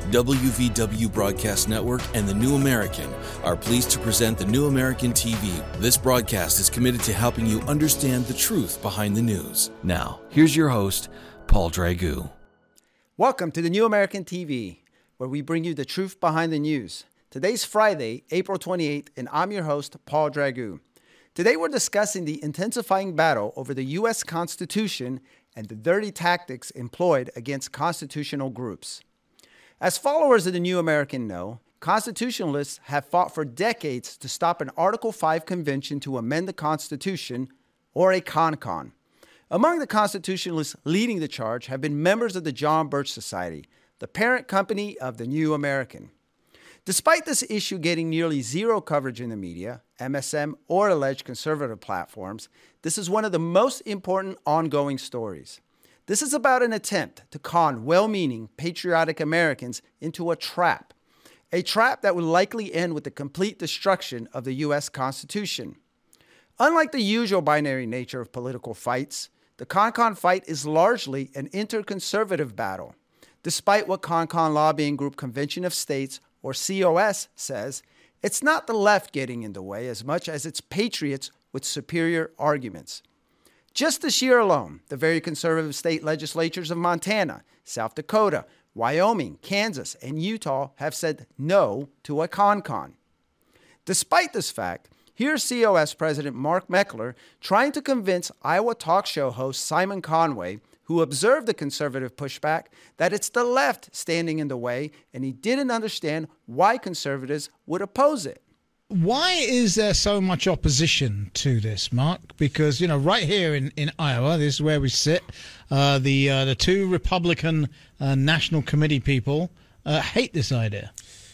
WVW Broadcast Network and The New American are pleased to present The New American TV. This broadcast is committed to helping you understand the truth behind the news. Now, here's your host, Paul Dragoo. Welcome to The New American TV, where we bring you the truth behind the news. Today's Friday, April 28th, and I'm your host, Paul Dragoo. Today we're discussing the intensifying battle over the U.S. Constitution and the dirty tactics employed against constitutional groups. As followers of the New American know, constitutionalists have fought for decades to stop an Article 5 convention to amend the Constitution, or a CONCON. Among the constitutionalists leading the charge have been members of the John Birch Society, the parent company of the New American. Despite this issue getting nearly zero coverage in the media, MSM, or alleged conservative platforms, this is one of the most important ongoing stories. This is about an attempt to con well-meaning, patriotic Americans into a trap that would likely end with the complete destruction of the U.S. Constitution. Unlike the usual binary nature of political fights, the CONCON fight is largely an interconservative battle. Despite what CONCON lobbying group Convention of States, or COS, says, it's not the left getting in the way as much as it's patriots with superior arguments. Just this year alone, the very conservative state legislatures of Montana, South Dakota, Wyoming, Kansas, and Utah have said no to a CONCON. Despite this fact, here's COS President Mark Meckler trying to convince Iowa talk show host Simon Conway, who observed the conservative pushback, that it's the left standing in the way, and he didn't understand why conservatives would oppose it. Why is there so much opposition to this, Mark? Because, right here in Iowa, this is where we sit, the two Republican National Committee people hate this idea.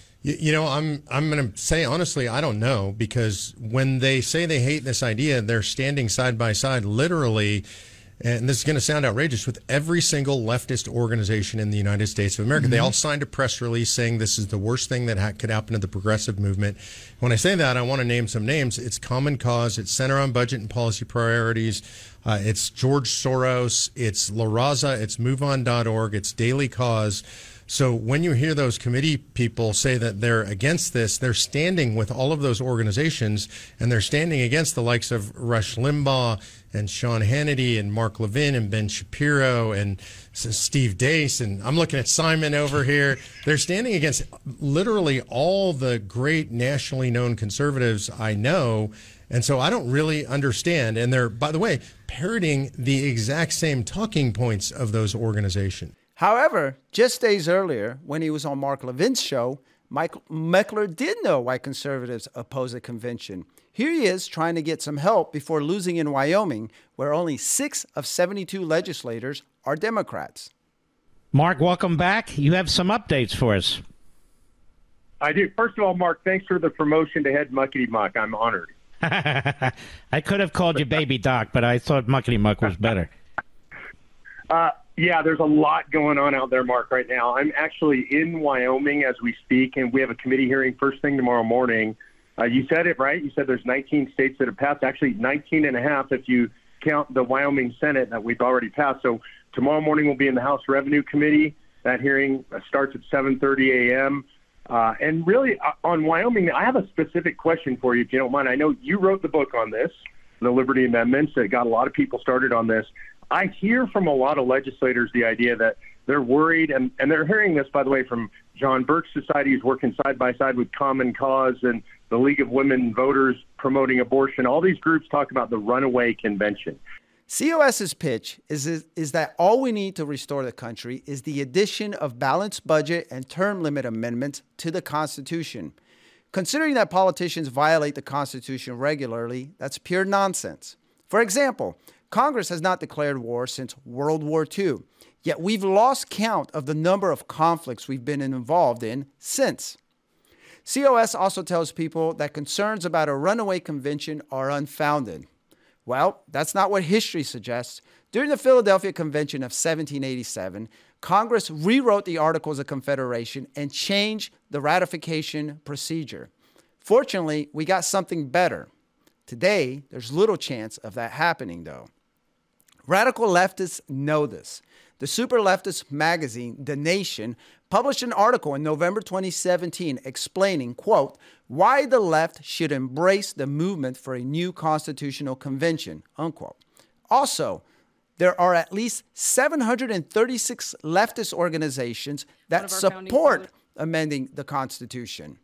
I'm going to say, honestly, I don't know, because when they say they hate this idea, they're standing side by side, literally, and this is going to sound outrageous, with every single leftist organization in the United States of America. Mm-hmm. They all signed a press release saying this is the worst thing that could happen to the progressive movement. When I say that, I want to name some names. It's Common Cause. It's Center on Budget and Policy Priorities. It's George Soros. It's La Raza. It's MoveOn.org. It's Daily Cause. So when you hear those committee people say that they're against this, they're standing with all of those organizations, and they're standing against the likes of Rush Limbaugh and Sean Hannity and Mark Levin and Ben Shapiro and Steve Deace. And I'm looking at Simon over here. They're standing against literally all the great nationally known conservatives I know. And so I don't really understand. And they're, by the way, parroting the exact same talking points of those organizations. However, just days earlier, when he was on Mark Levin's show, Mike Meckler did know why conservatives oppose a convention. Here he is trying to get some help before losing in Wyoming, where only 6 of 72 legislators are Democrats. Mark, welcome back. You have some updates for us. I do. First of all, Mark, thanks for the promotion to head Muckety Muck. I'm honored. I could have called you Baby Doc, but I thought Muckety Muck was better. Yeah, there's a lot going on out there, Mark, right now. I'm actually in Wyoming as we speak, and we have a committee hearing first thing tomorrow morning. You said it, right? You said there's 19 states that have passed, actually 19 and a half if you count the Wyoming Senate that we've already passed. So tomorrow morning we'll be in the House Revenue Committee. That hearing starts at 7:30 a.m. And really, on Wyoming, I have a specific question for you, if you don't mind. I know you wrote the book on this, the Liberty Amendments, that got a lot of people started on this. I hear from a lot of legislators the idea that they're worried, and they're hearing this, by the way, from John Birch Society, who's working side by side with Common Cause, and the League of Women Voters promoting abortion. All these groups talk about the runaway convention. COS's pitch is that all we need to restore the country is the addition of balanced budget and term limit amendments to the Constitution. Considering that politicians violate the Constitution regularly, that's pure nonsense. For example, Congress has not declared war since World War II, yet we've lost count of the number of conflicts we've been involved in since. COS also tells people that concerns about a runaway convention are unfounded. Well, that's not what history suggests. During the Philadelphia Convention of 1787, Congress rewrote the Articles of Confederation and changed the ratification procedure. Fortunately, we got something better. Today, there's little chance of that happening, though. Radical leftists know this. The super leftist magazine, The Nation, published an article in November 2017 explaining, quote, why the left should embrace the movement for a new constitutional convention, unquote. Also, there are at least 736 leftist organizations that support amending the Constitution.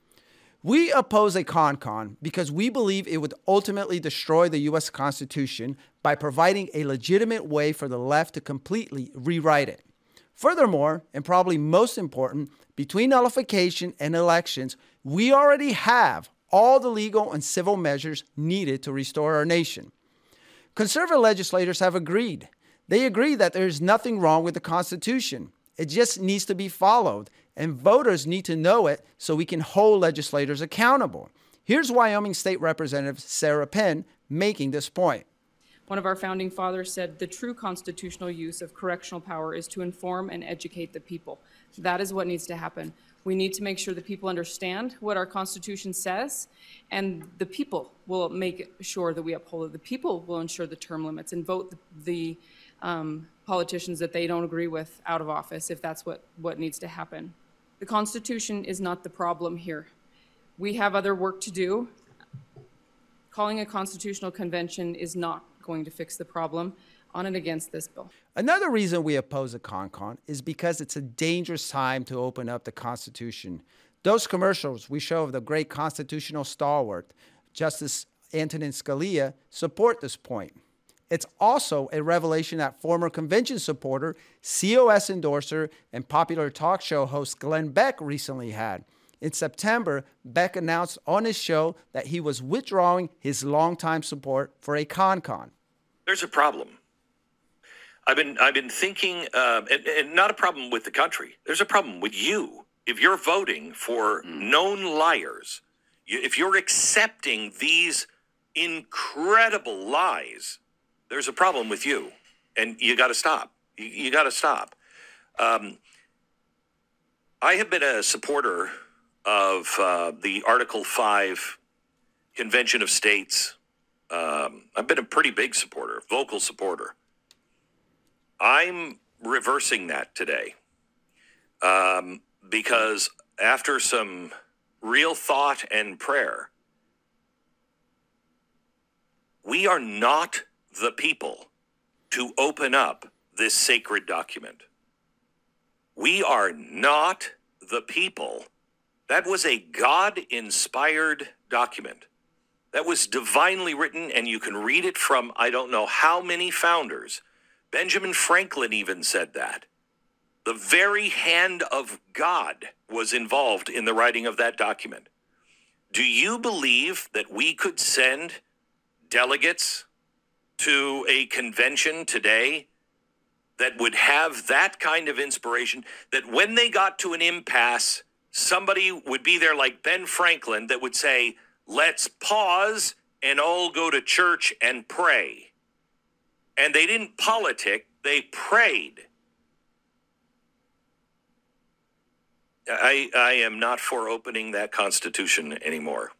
We oppose a CONCON because we believe it would ultimately destroy the U.S. Constitution by providing a legitimate way for the left to completely rewrite it. Furthermore, and probably most important, between nullification and elections, we already have all the legal and civil measures needed to restore our nation. Conservative legislators have agreed. They agree that there is nothing wrong with the Constitution. It just needs to be followed, and voters need to know it so we can hold legislators accountable. Here's Wyoming State Representative Sarah Penn making this point. One of our founding fathers said the true constitutional use of correctional power is to inform and educate the people. That is what needs to happen. We need to make sure the people understand what our Constitution says, and the people will make sure that we uphold it. The people will ensure the term limits and vote the politicians that they don't agree with out of office if that's what needs to happen. The Constitution is not the problem here. We have other work to do. Calling a constitutional convention is not going to fix the problem on and against this bill. Another reason we oppose a CONCON is because it's a dangerous time to open up the Constitution. Those commercials we show of the great constitutional stalwart, Justice Antonin Scalia, support this point. It's also a revelation that former convention supporter, COS endorser, and popular talk show host Glenn Beck recently had. In September, Beck announced on his show that he was withdrawing his longtime support for a CONCON. There's a problem. I've been thinking, and not a problem with the country. There's a problem with you. If you're voting for known liars, if you're accepting these incredible lies, there's a problem with you, and you got to stop. You got to stop. I have been a supporter of the Article 5 Convention of States. I've been a pretty big supporter, vocal supporter. I'm reversing that today because after some real thought and prayer, we are not the people to open up this sacred document. We are not the people. That was a God-inspired document. That was divinely written, and you can read it from I don't know how many founders. Benjamin Franklin even said that. The very hand of God was involved in the writing of that document. Do you believe that we could send delegates to a convention today that would have that kind of inspiration, that when they got to an impasse, somebody would be there like Ben Franklin that would say, let's pause and all go to church and pray? And they didn't politic, they prayed. I am not for opening that Constitution anymore.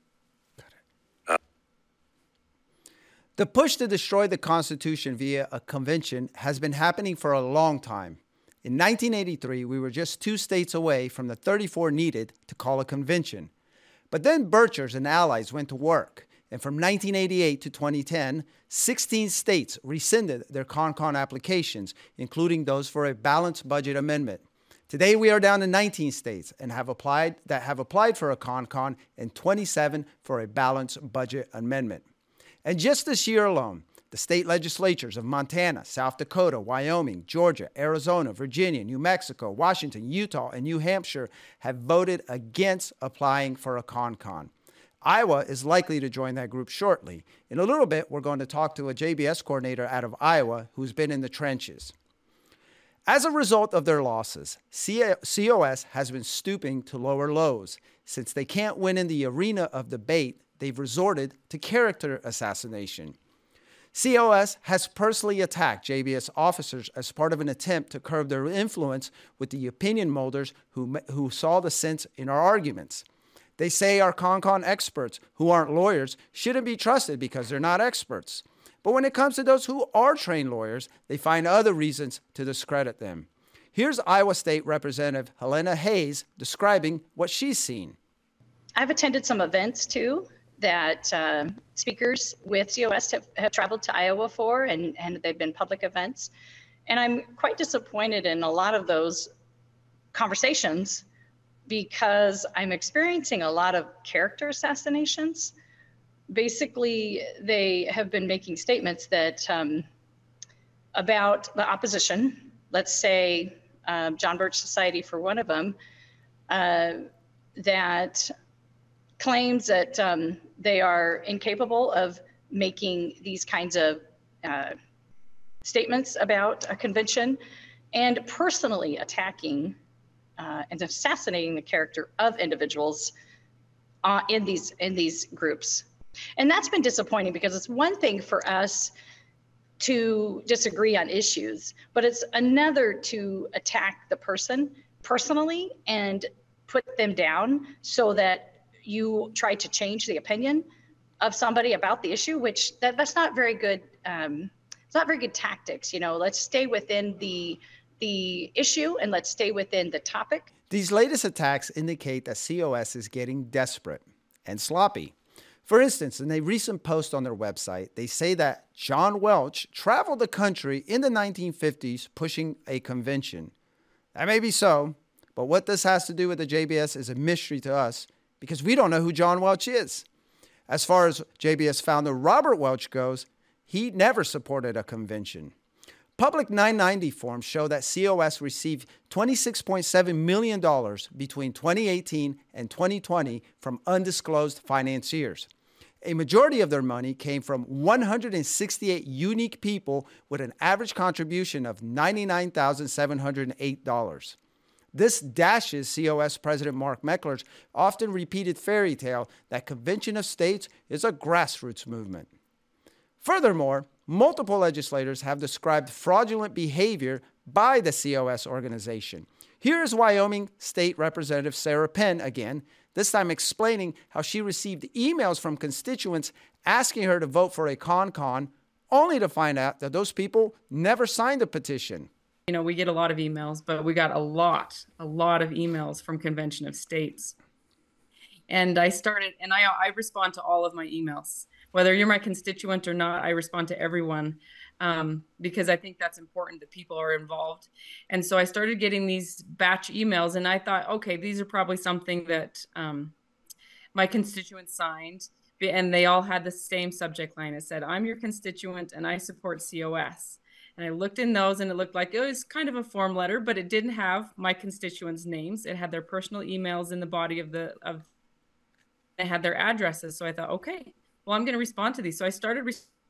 The push to destroy the Constitution via a convention has been happening for a long time. In 1983, we were just 2 states away from the 34 needed to call a convention. But then Birchers and allies went to work, and from 1988 to 2010, 16 states rescinded their CONCON applications, including those for a balanced budget amendment. Today, we are down to 19 states and have applied for a CONCON and 27 for a balanced budget amendment. And just this year alone, the state legislatures of Montana, South Dakota, Wyoming, Georgia, Arizona, Virginia, New Mexico, Washington, Utah, and New Hampshire have voted against applying for a CONCON. Iowa is likely to join that group shortly. In a little bit, we're going to talk to a JBS coordinator out of Iowa who's been in the trenches. As a result of their losses, COS has been stooping to lower lows. Since they can't win in the arena of debate, they've resorted to character assassination. COS has personally attacked JBS officers as part of an attempt to curb their influence with the opinion molders who saw the sense in our arguments. They say our CONCON experts, who aren't lawyers, shouldn't be trusted because they're not experts. But when it comes to those who are trained lawyers, they find other reasons to discredit them. Here's Iowa State Representative Helena Hayes describing what she's seen. I've attended some events too that speakers with COS have traveled to Iowa for, and they've been public events. And I'm quite disappointed in a lot of those conversations because I'm experiencing a lot of character assassinations. Basically, they have been making statements that about the opposition, let's say John Birch Society for one of them, that claims that they are incapable of making these kinds of statements about a convention, and personally attacking and assassinating the character of individuals in these groups. And that's been disappointing because it's one thing for us to disagree on issues, but it's another to attack the person personally and put them down so that you try to change the opinion of somebody about the issue, which that's not very good. It's not very good tactics. Let's stay within the issue and let's stay within the topic. These latest attacks indicate that COS is getting desperate and sloppy. For instance, in a recent post on their website, they say that John Welch traveled the country in the 1950s pushing a convention. That may be so, but what this has to do with the JBS is a mystery to us because we don't know who John Welch is. As far as JBS founder Robert Welch goes, he never supported a convention. Public 990 forms show that COS received $26.7 million between 2018 and 2020 from undisclosed financiers. A majority of their money came from 168 unique people with an average contribution of $99,708. This dashes COS President Mark Meckler's often repeated fairy tale that Convention of States is a grassroots movement. Furthermore, multiple legislators have described fraudulent behavior by the COS organization. Here's Wyoming State Representative Sarah Penn again, this time explaining how she received emails from constituents asking her to vote for a con, only to find out that those people never signed the petition. We get a lot of emails, but we got a lot of emails from Convention of States. And I respond to all of my emails. Whether you're my constituent or not, I respond to everyone because I think that's important that people are involved. And so I started getting these batch emails and I thought, okay, these are probably something that my constituents signed. And they all had the same subject line. It said, I'm your constituent and I support COS. And I looked in those and it looked like it was kind of a form letter, but it didn't have my constituents' names. It had their personal emails in the body it had their addresses. So I thought, okay, well, I'm going to respond to these. So I started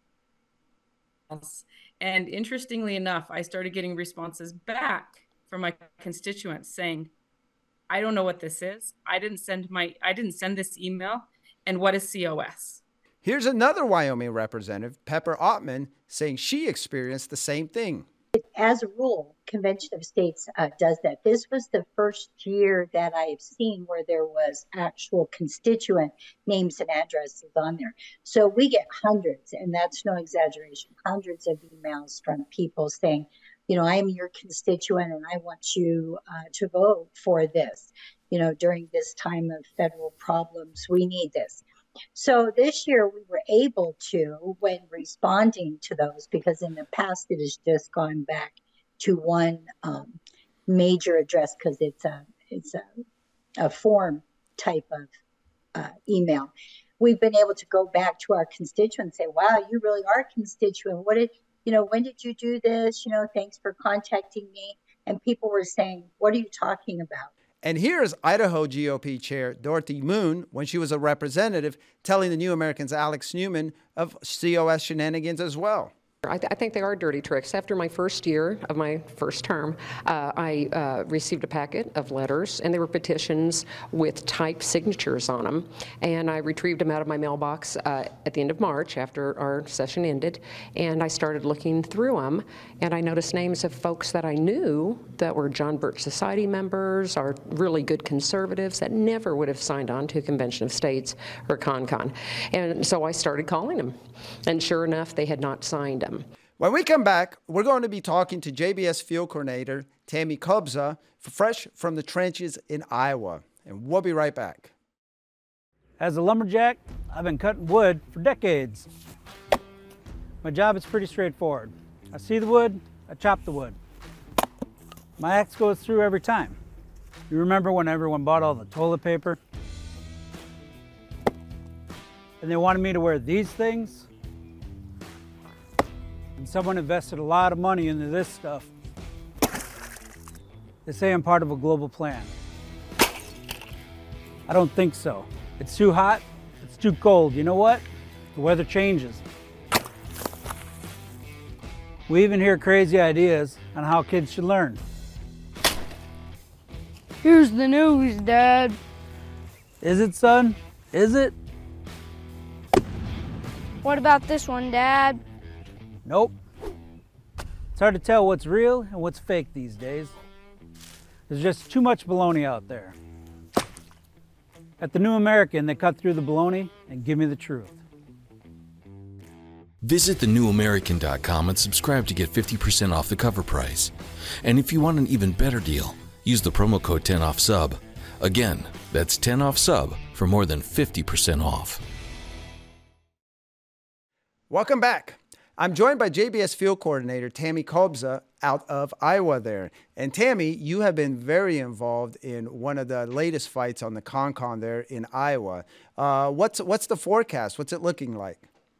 and interestingly enough, I started getting responses back from my constituents saying, I don't know what this is. I didn't send this email. And what is COS? Here's another Wyoming representative, Pepper Ottman, saying she experienced the same thing. As a rule, Convention of States does that. This was the first year that I've seen where there was actual constituent names and addresses on there. So we get hundreds, and that's no exaggeration, hundreds of emails from people saying, I am your constituent and I want you to vote for this. During this time of federal problems, we need this. So this year we were able to, when responding to those, because in the past it has just gone back to one major address because it's a form type of email. We've been able to go back to our constituents and say, wow, you really are a constituent. When did you do this? Thanks for contacting me. And people were saying, what are you talking about? And here's Idaho GOP Chair Dorothy Moon, when she was a representative, telling the New Americans' Alex Newman of COS shenanigans as well. I think they are dirty tricks. After my first year of my first term, I received a packet of letters, and they were petitions with typed signatures on them. And I retrieved them out of my mailbox at the end of March after our session ended, and I started looking through them, and I noticed names of folks that I knew that were John Birch Society members, or really good conservatives that never would have signed on to a Convention of States or CON. And so I started calling them, and sure enough, they had not signed them. When we come back, we're going to be talking to JBS Field Coordinator Tammy Kobza, fresh from the trenches in Iowa. And we'll be right back. As a lumberjack, I've been cutting wood for decades. My job is pretty straightforward. I see the wood, I chop the wood. My axe goes through every time. You remember when everyone bought all the toilet paper? And they wanted me to wear these things? And someone invested a lot of money into this stuff. They say I'm part of a global plan. I don't think so. It's too hot, it's too cold. You know what? The weather changes. We even hear crazy ideas on how kids should learn. Here's the news, Dad. Is it, son? Is it? What about this one, Dad? Nope. It's hard to tell what's real and what's fake these days. There's just too much baloney out there. At the New American, they cut through the baloney and give me the truth. Visit thenewamerican.com and subscribe to get 50% off the cover price. And if you want an even better deal, use the promo code 10OFFSUB. Again, that's 10OFFSUB for more than 50% off. Welcome back. I'm joined by JBS Field Coordinator Tammy Kobza out of Iowa there. And Tammy, you have been very involved in one of the latest fights on the CONCON there in Iowa. What's the forecast? What's it looking like?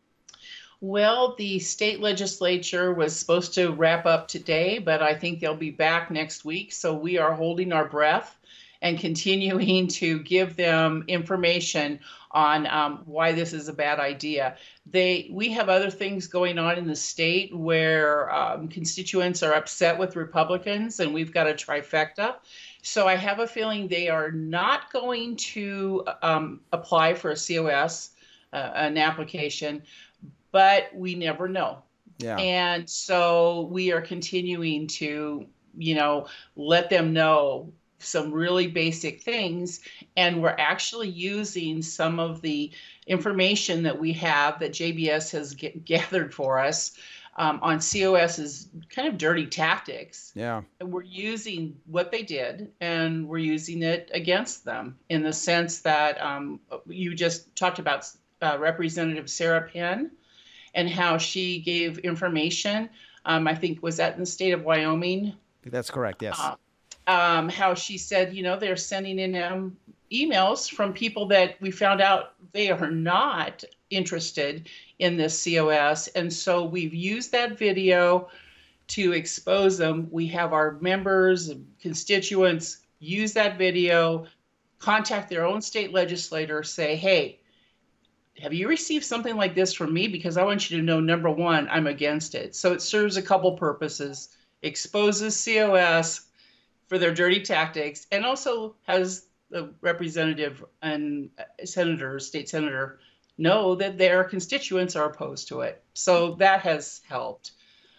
Well, the state legislature was supposed to wrap up today, but I think they'll be back next week. So we are holding our breath and continuing to give them information on why this is a bad idea. We have other things going on in the state where constituents are upset with Republicans, and we've got a trifecta. So I have a feeling they are not going to apply for a COS, an application, but we never know. Yeah. And so we are continuing to, let them know some really basic things, and we're actually using some of the information that we have that JBS has gathered for us on COS's kind of dirty tactics. Yeah. And we're using what they did, and we're using it against them in the sense that you just talked about Representative Sarah Penn and how she gave information. I think, was that in the state of Wyoming? That's correct, yes. How she said, they're sending in emails from people that we found out they are not interested in this COS. And so we've used that video to expose them. We have our members and constituents use that video, contact their own state legislator, say, hey, have you received something like this from me? Because I want you to know, number one, I'm against it. So it serves a couple purposes, exposes COS for their dirty tactics, and also has the representative and state senator know that their constituents are opposed to it. So that has helped.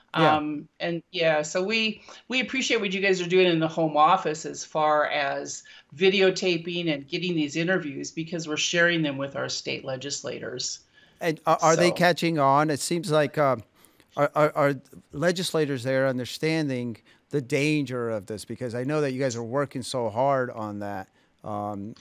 Yeah. So we appreciate what you guys are doing in the home office as far as videotaping and getting these interviews, because we're sharing them with our state legislators. And are they catching on? It seems like are legislators there understanding the danger of this? Because I know that you guys are working so hard on that. Paul,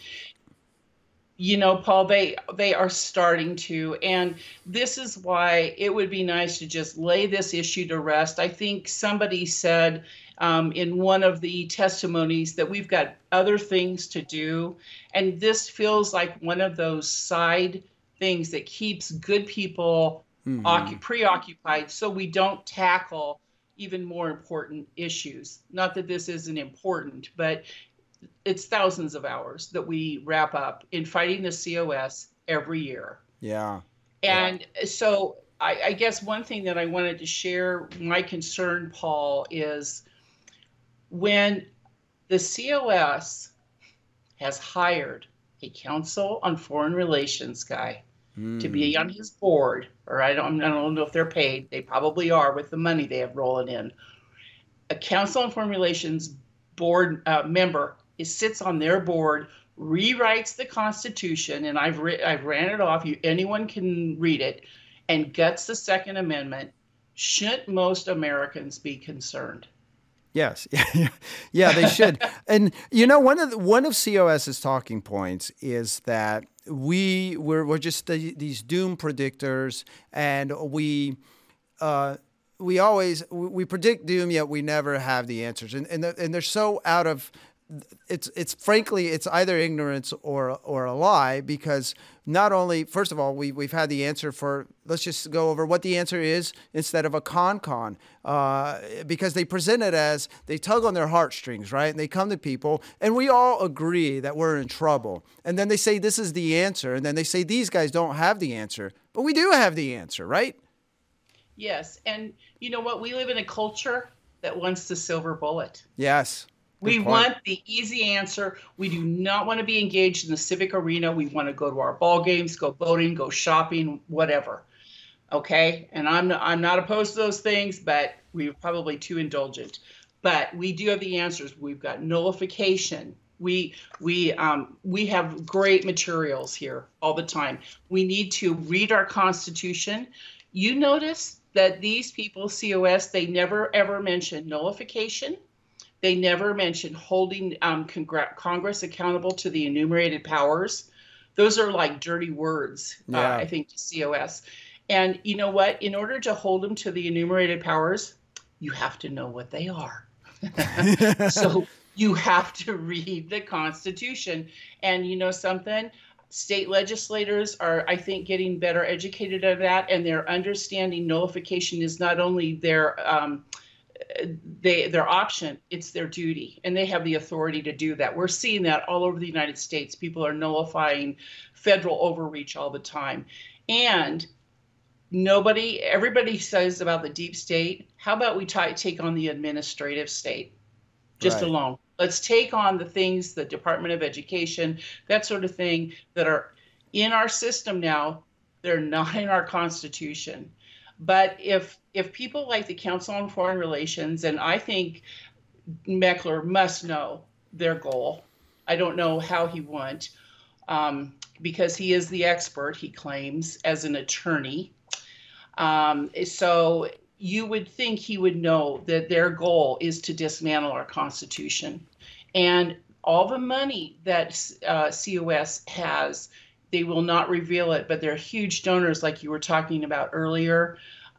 they are starting to, and this is why it would be nice to just lay this issue to rest. I think somebody said in one of the testimonies that we've got other things to do, and this feels like one of those side things that keeps good people preoccupied, so we don't tackle even more important issues. Not that this isn't important, but it's thousands of hours that we wrap up in fighting the COS every year. Yeah. And so I guess one thing that I wanted to share, my concern, Paul, is when the COS has hired a Council on Foreign Relations guy to be on his board, or I don't know if they're paid. They probably are with the money they have rolling in. A Council on Foreign Relations board member sits on their board, rewrites the Constitution, and I've ran it off. Anyone can read it, and guts the Second Amendment, Shouldn't most Americans be concerned? Yes. Yeah, they should. And one of COS's talking points is that we're just these doom predictors, and we predict doom, yet we never have the answers. And they're so out of it's frankly, it's either ignorance or a lie, because not only, first of all, we've had the answer for, let's just go over what the answer is instead of a con, because they present it as, they tug on their heartstrings, right? And they come to people and we all agree that we're in trouble. And then they say, this is the answer. And then they say, these guys don't have the answer, but we do have the answer, right? Yes. And you know what? We live in a culture that wants the silver bullet. Yes. We want the easy answer. We do not want to be engaged in the civic arena. We want to go to our ball games, go boating, go shopping, whatever. Okay? And I'm not opposed to those things, but we're probably too indulgent. But we do have the answers. We've got nullification. We have great materials here all the time. We need to read our Constitution. You notice that these people, COS, they never ever mention nullification. They never mention holding Congress accountable to the enumerated powers. Those are like dirty words, I think, to COS. And you know what? In order to hold them to the enumerated powers, you have to know what they are. So you have to read the Constitution. And you know something? State legislators are, I think, getting better educated on that, and they're understanding nullification is not only their option, it's their duty, and they have the authority to do that. We're seeing that all over the United States. People are nullifying federal overreach all the time. And everybody says about the deep state, how about we take on the administrative state just alone? Let's take on the things, the Department of Education, that sort of thing, that are in our system now. They're not in our Constitution. But if people like the Council on Foreign Relations, and I think Meckler must know their goal. I don't know how he went, because he is the expert, he claims, as an attorney. So you would think he would know that their goal is to dismantle our Constitution. And all the money that COS has, they will not reveal it, but they're huge donors, like you were talking about earlier.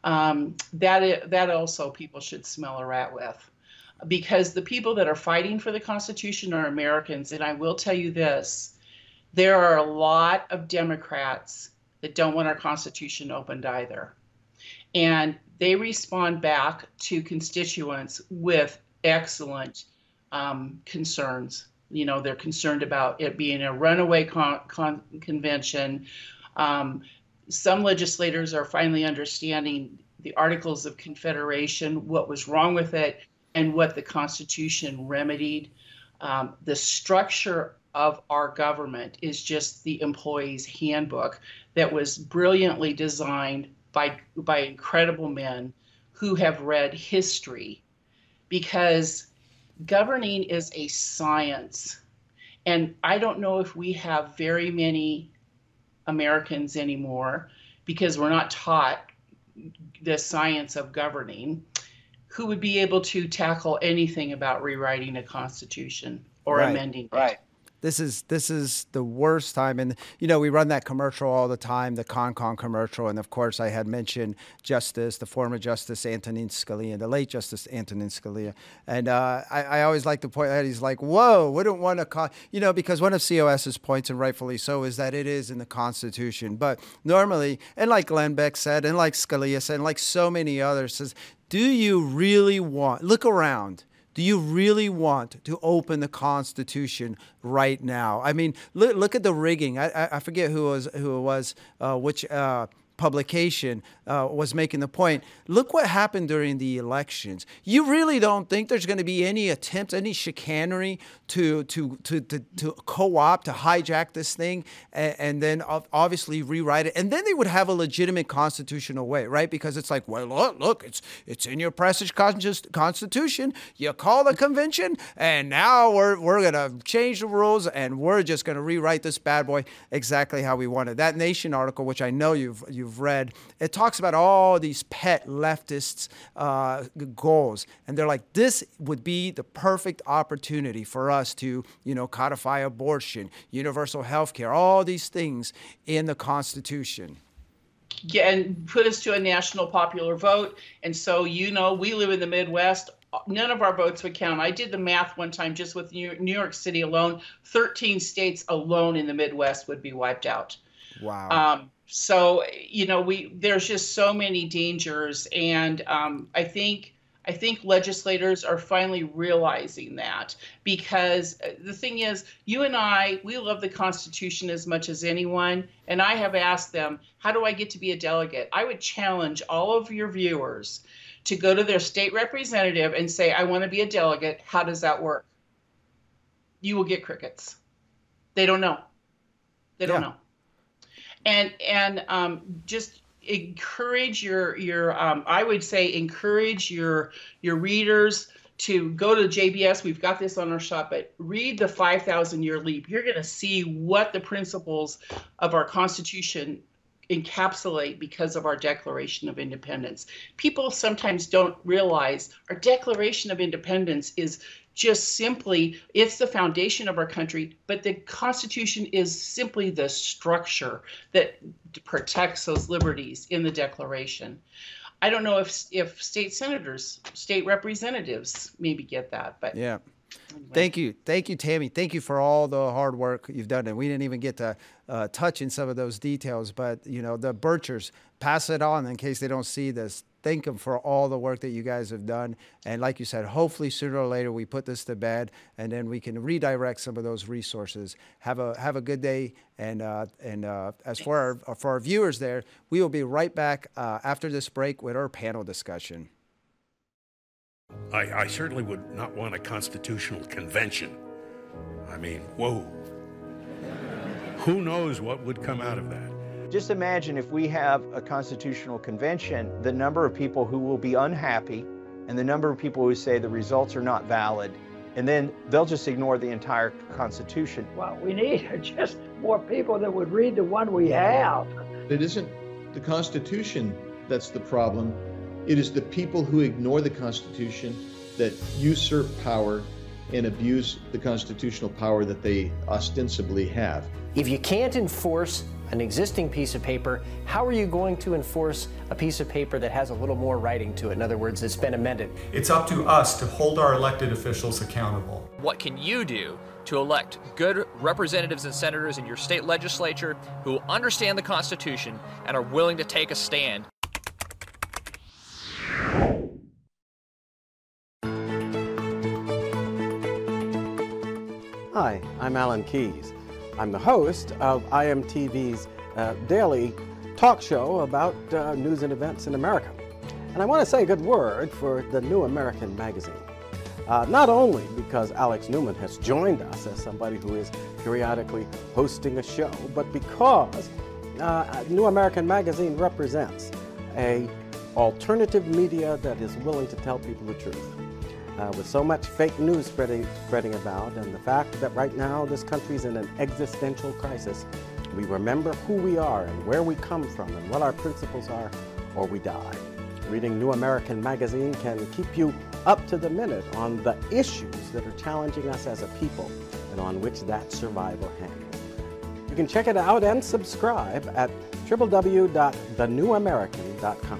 That also people should smell a rat with, because the people that are fighting for the Constitution are Americans. And I will tell you this, there are a lot of Democrats that don't want our Constitution opened either. And they respond back to constituents with excellent concerns. You know, they're concerned about it being a runaway convention. Some legislators are finally understanding the Articles of Confederation, what was wrong with it, and what the Constitution remedied. The structure of our government is just the employee's handbook that was brilliantly designed by incredible men who have read history, because governing is a science. And I don't know if we have very many Americans anymore, because we're not taught the science of governing, who would be able to tackle anything about rewriting a constitution or amending it. Right. This is the worst time. And, you know, we run that commercial all the time, the Con commercial. And, of course, I had mentioned the former Justice Antonin Scalia, the late Justice Antonin Scalia. And I always like to point out, he's like, whoa, wouldn't want to, because one of COS's points, and rightfully so, is that it is in the Constitution. But normally, and like Glenn Beck said, and like Scalia said, and like so many others, says, do you really look around. Do you really want to open the Constitution right now? I mean, look at the rigging. I forget who it was, which publication was making the point. Look what happened during the elections. You really don't think there's going to be any attempts, any chicanery to co-opt, to hijack this thing, and then obviously rewrite it, and then they would have a legitimate constitutional way, right? Because it's like, well, look, it's in your prestige Constitution. You call the convention, and now we're going to change the rules, and we're just going to rewrite this bad boy exactly how we want it. That Nation article, which I know you've you've read, it talks about all these pet leftists' goals. And they're like, this would be the perfect opportunity for us to, codify abortion, universal health care, all these things in the Constitution. Yeah, and put us to a national popular vote. And so, we live in the Midwest. None of our votes would count. I did the math one time just with New York City alone. 13 states alone in the Midwest would be wiped out. Wow. So, there's just so many dangers. And I think legislators are finally realizing that, because the thing is, you and I, we love the Constitution as much as anyone. And I have asked them, how do I get to be a delegate? I would challenge all of your viewers to go to their state representative and say, I want to be a delegate. How does that work? You will get crickets. They don't know. They don't know. And just encourage I would say encourage your readers to go to JBS. We've got this on our shop, but read the 5,000-Year Leap. You're going to see what the principles of our Constitution encapsulate because of our Declaration of Independence. People sometimes don't realize our Declaration of Independence is just simply, it's the foundation of our country, but the Constitution is simply the structure that protects those liberties in the Declaration. I don't know if state senators, state representatives maybe get that, but yeah. Anyway. Thank you, Tammy. Thank you for all the hard work you've done. And we didn't even get to touch in some of those details, but the Birchers, pass it on in case they don't see this. Thank them for all the work that you guys have done. And like you said, hopefully sooner or later we put this to bed, and then we can redirect some of those resources. Have a good day. And as for our viewers there, we will be right back after this break with our panel discussion. I certainly would not want a constitutional convention. I mean, whoa. Who knows what would come out of that? Just imagine if we have a constitutional convention, the number of people who will be unhappy and the number of people who say the results are not valid, and then they'll just ignore the entire Constitution. Well, we need just more people that would read the one we have. It isn't the Constitution that's the problem. It is the people who ignore the Constitution that usurp power and abuse the constitutional power that they ostensibly have. If you can't enforce an existing piece of paper, how are you going to enforce a piece of paper that has a little more writing to it? In other words, it's been amended. It's up to us to hold our elected officials accountable. What can you do to elect good representatives and senators in your state legislature who understand the Constitution and are willing to take a stand? Hi, I'm Alan Keyes. I'm the host of IMTV's daily talk show about news and events in America. And I want to say a good word for the New American Magazine. Not only because Alex Newman has joined us as somebody who is periodically hosting a show, but because New American Magazine represents an alternative media that is willing to tell people the truth. With so much fake news spreading about, and the fact that right now this country's in an existential crisis, we remember who we are and where we come from and what our principles are, or we die. Reading New American Magazine can keep you up to the minute on the issues that are challenging us as a people and on which that survival hangs. You can check it out and subscribe at www.thenewamerican.com.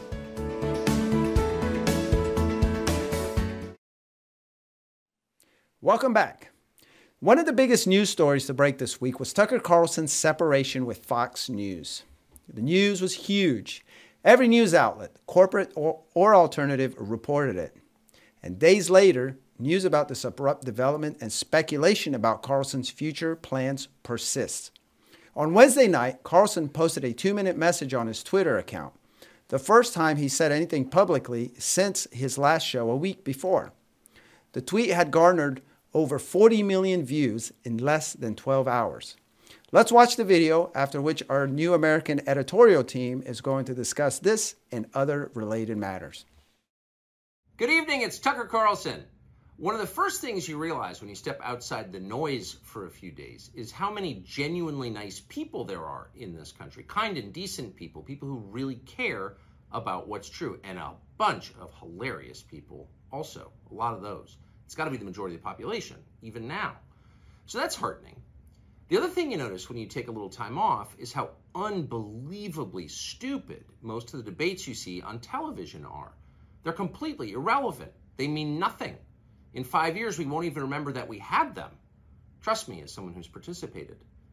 Welcome back. One of the biggest news stories to break this week was Tucker Carlson's separation with Fox News. The news was huge. Every news outlet, corporate or alternative, reported it. And days later, news about this abrupt development and speculation about Carlson's future plans persists. On Wednesday night, Carlson posted a 2-minute message on his Twitter account, the first time he said anything publicly since his last show a week before. The tweet had garnered over 40 million views in less than 12 hours. Let's watch the video, after which our New American editorial team is going to discuss this and other related matters. Good evening, it's Tucker Carlson. One of the first things you realize when you step outside the noise for a few days is how many genuinely nice people there are in this country. Kind and decent people, people who really care about what's true, and a bunch of hilarious people also, a lot of those. It's got to be the majority of the population, even now. So that's heartening. The other thing you notice when you take a little time off is how unbelievably stupid most of the debates you see on television are. They're completely irrelevant. They mean nothing. In 5 years, we won't even remember that we had them. Trust me, as someone who's participated.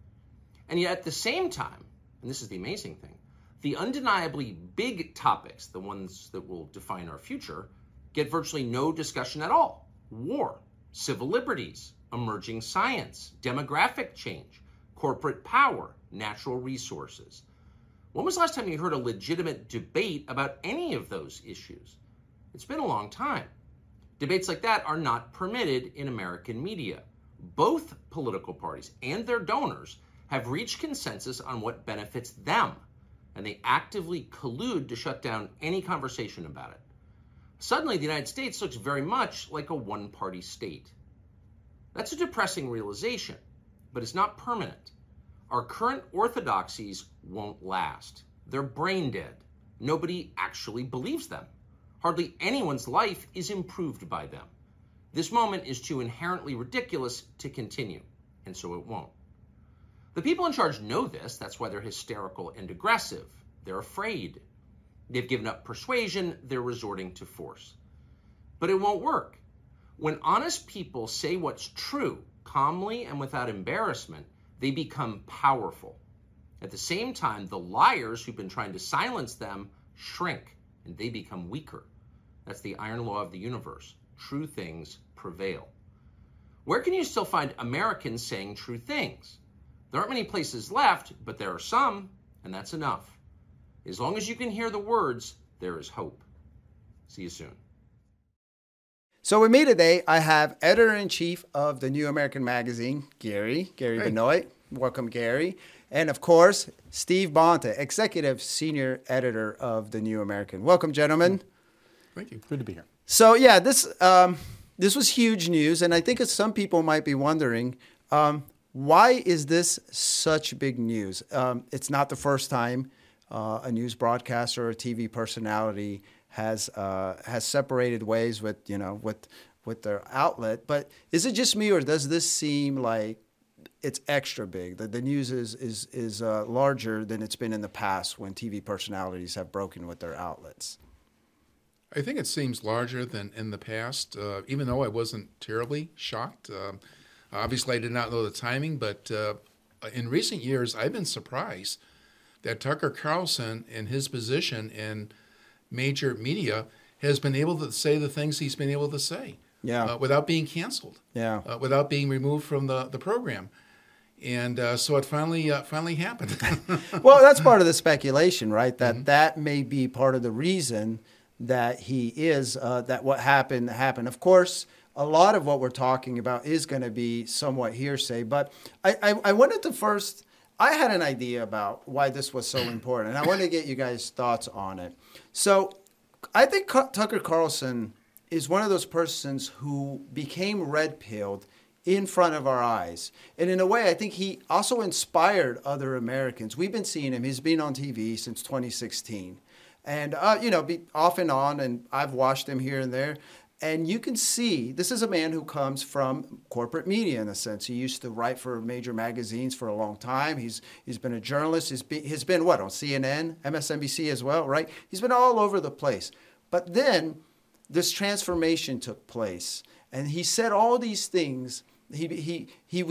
And yet at the same time, and this is the amazing thing, the undeniably big topics, the ones that will define our future, get virtually no discussion at all. War, civil liberties, emerging science, demographic change, corporate power, natural resources. When was the last time you heard a legitimate debate about any of those issues? It's been a long time. Debates like that are not permitted in American media. Both political parties and their donors have reached consensus on what benefits them, and they actively collude to shut down any conversation about it. Suddenly, the United States looks very much like a one-party state. That's a depressing realization, but it's not permanent. Our current orthodoxies won't last. They're brain dead. Nobody actually believes them. Hardly anyone's life is improved by them. This moment is too inherently ridiculous to continue, and so it won't. The people in charge know this. That's why they're hysterical and aggressive. They're afraid. They've given up persuasion. They're resorting to force. But it won't work. When honest people say what's true, calmly and without embarrassment, they become powerful. At the same time, the liars who've been trying to silence them shrink, and they become weaker. That's the iron law of the universe. True things prevail. Where can you still find Americans saying true things? There aren't many places left, but there are some, and that's enough. As long as you can hear the words, there is hope. See you soon. So with me today, I have Editor-in-Chief of the New American Magazine, Gary Benoit. Welcome, Gary. And of course, Steve Bonta, Executive Senior Editor of the New American. Welcome, gentlemen. Thank you. Good to be here. So yeah, this was huge news, and I think some people might be wondering, why is this such big news? It's not the first time a news broadcaster or a TV personality has separated ways with their outlet. But is it just me, or does this seem like it's extra big? That the news is larger than it's been in the past when TV personalities have broken with their outlets? I think it seems larger than in the past, even though I wasn't terribly shocked. Obviously, I did not know the timing, but in recent years, I've been surprised that Tucker Carlson, in his position in major media, has been able to say the things he's been able to say without being canceled, without being removed from the program. And so it finally happened. Well, that's part of the speculation, right? That may be part of the reason that he is, that what happened. Of course, a lot of what we're talking about is going to be somewhat hearsay, but I wanted to first, I had an idea about why this was so important, and I want to get you guys' thoughts on it. So I think Tucker Carlson is one of those persons who became red-pilled in front of our eyes. And in a way, I think he also inspired other Americans. We've been seeing him. He's been on TV since 2016. And, off and on, and I've watched him here and there. And you can see, this is a man who comes from corporate media in a sense. He used to write for major magazines for a long time. He's been a journalist. He's been on CNN, MSNBC as well, right? He's been all over the place. But then this transformation took place. And he said all these things. He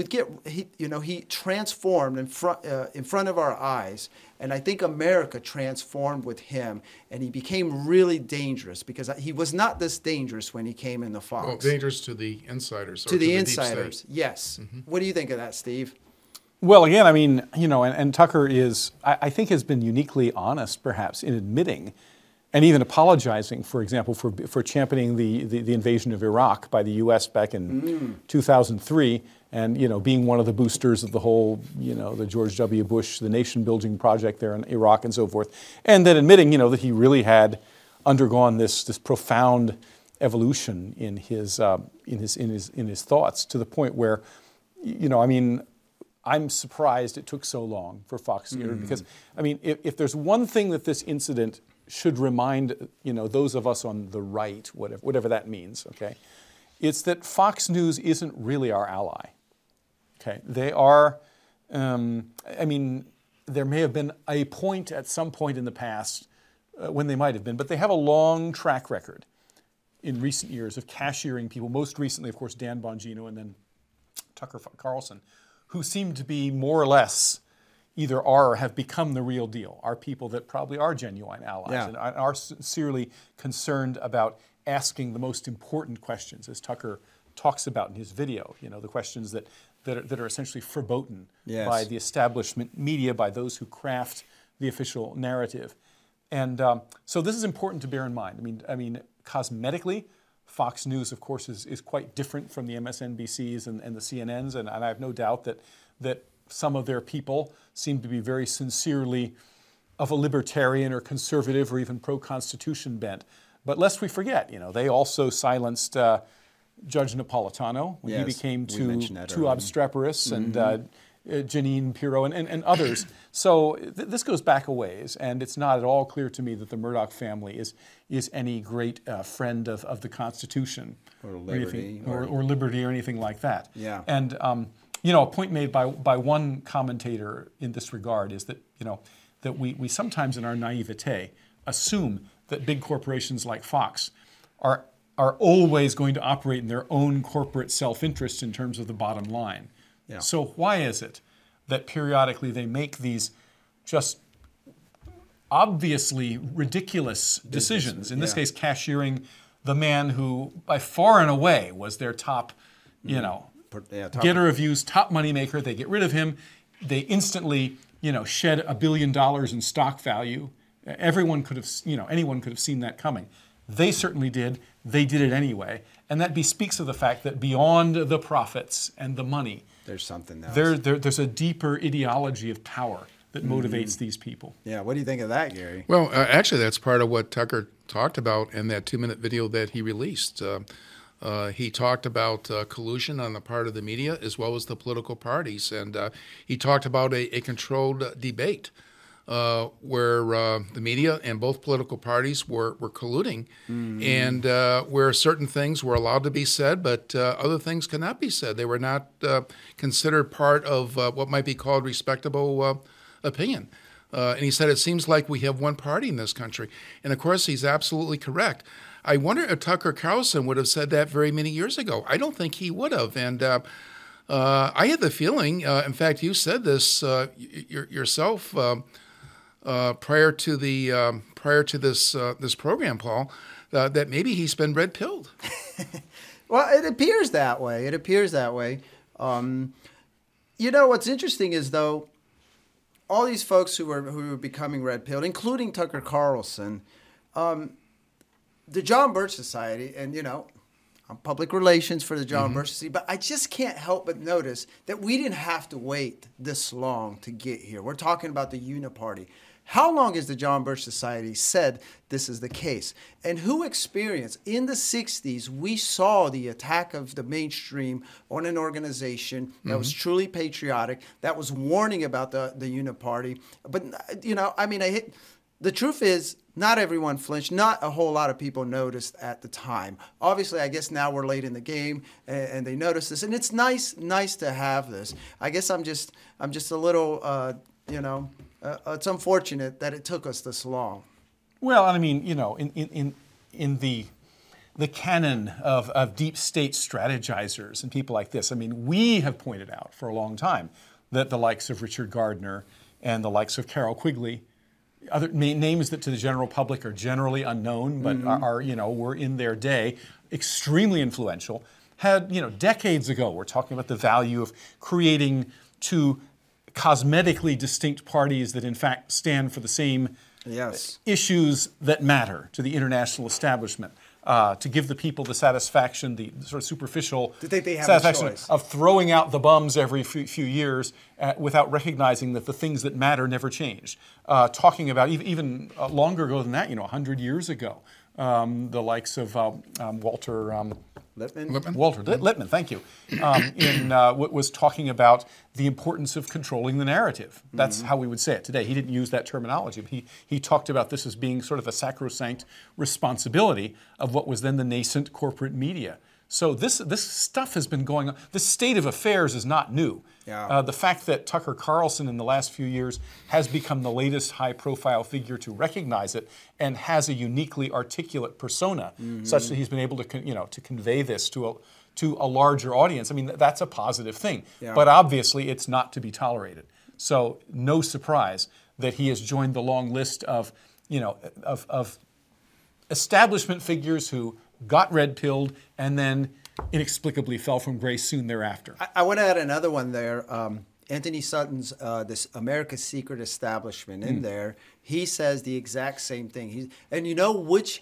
transformed in front of our eyes, and I think America transformed with him, and he became really dangerous because he was not this dangerous when he came in the Fox. Well, dangerous to the insiders. To the insiders, yes. Mm-hmm. What do you think of that, Steve? Well, again, I mean, and Tucker is, I think, has been uniquely honest, perhaps, in admitting and even apologizing, for example, for championing the invasion of Iraq by the U.S. back in 2003, and being one of the boosters of the whole, the George W. Bush, the nation-building project there in Iraq and so forth, and then admitting, that he really had undergone this profound evolution in his thoughts, to the point where, I mean, I'm surprised it took so long for Fox News, because, I mean, if there's one thing that this incident should remind, those of us on the right, whatever that means, okay, it's that Fox News isn't really our ally, okay? They are, I mean, there may have been a point at some point in the past when they might have been, but they have a long track record in recent years of cashiering people, most recently, of course, Dan Bongino and then Tucker Carlson, who seem to be more or less either are or have become the real deal, are people that probably are genuine allies and are sincerely concerned about asking the most important questions, as Tucker talks about in his video, the questions that are essentially verboten by the establishment media, by those who craft the official narrative. And so this is important to bear in mind. I mean, cosmetically, Fox News, of course, is quite different from the MSNBCs and the CNNs, and I have no doubt that some of their people seem to be very sincerely of a libertarian or conservative or even pro-Constitution bent. But lest we forget, they also silenced Judge Napolitano when he became too obstreperous, and Jeanine Pirro and others. So this goes back a ways, and it's not at all clear to me that the Murdoch family is any great friend of the Constitution or liberty or liberty or anything like that. Yeah. And a point made by one commentator in this regard is that that we sometimes in our naivete assume that big corporations like Fox are always going to operate in their own corporate self-interest in terms of the bottom line. Yeah. So why is it that periodically they make these just obviously ridiculous decisions? In this case, cashiering the man who, by far and away, was their top, getter of views, top moneymaker. They get rid of him. They instantly, shed $1 billion in stock value. Anyone could have seen that coming. They certainly did. They did it anyway. And that bespeaks of the fact that beyond the profits and the money, there's something else. There's a deeper ideology of power that motivates these people. Yeah, what do you think of that, Gary? Well, actually, that's part of what Tucker talked about in that 2-minute video that he released. He talked about collusion on the part of the media as well as the political parties, and he talked about a controlled debate where the media and both political parties were colluding, and where certain things were allowed to be said, but other things could not be said. They were not considered part of what might be called respectable opinion. And he said, it seems like we have one party in this country. And of course, he's absolutely correct. I wonder if Tucker Carlson would have said that very many years ago. I don't think he would have. And I had the feeling, in fact, you said this yourself prior to this program, Paul, that maybe he's been red-pilled. Well, it appears that way. What's interesting is, though, all these folks who are becoming red-pilled, including Tucker Carlson, the John Birch Society, and I'm public relations for the John Birch Society, but I just can't help but notice that we didn't have to wait this long to get here. We're talking about the Uniparty. How long has the John Birch Society said this is the case? And who experienced? In the 60s, we saw the attack of the mainstream on an organization that was truly patriotic, that was warning about the Uniparty. But, the truth is, not everyone flinched. Not a whole lot of people noticed at the time. Obviously, I guess now we're late in the game and they notice this. And it's nice to have this. I guess I'm just a little, it's unfortunate that it took us this long. Well, I mean, in the canon of deep state strategizers and people like this, I mean, we have pointed out for a long time that the likes of Richard Gardner and the likes of Carroll Quigley, other names that to the general public are generally unknown, but were in their day extremely influential, had, decades ago, we're talking about the value of creating two cosmetically distinct parties that in fact stand for the same issues that matter to the international establishment, to give the people the satisfaction, the sort of superficial satisfaction of throwing out the bums every few years without recognizing that the things that matter never change. Talking about even longer ago than that, 100 years ago, the likes of Walter Lippmann? Walter Lippmann, thank you, was talking about the importance of controlling the narrative. That's how we would say it today. He didn't use that terminology. But he talked about this as being sort of a sacrosanct responsibility of what was then the nascent corporate media. So this stuff has been going on. This state of affairs is not new. Yeah. The fact that Tucker Carlson in the last few years has become the latest high-profile figure to recognize it and has a uniquely articulate persona, such that he's been able to convey this to a larger audience. I mean, that's a positive thing. Yeah. But obviously, it's not to be tolerated. So no surprise that he has joined the long list of establishment figures who got red-pilled and then inexplicably fell from grace soon thereafter. I want to add another one there. Anthony Sutton's this America's Secret Establishment in there. He says the exact same thing. And you know which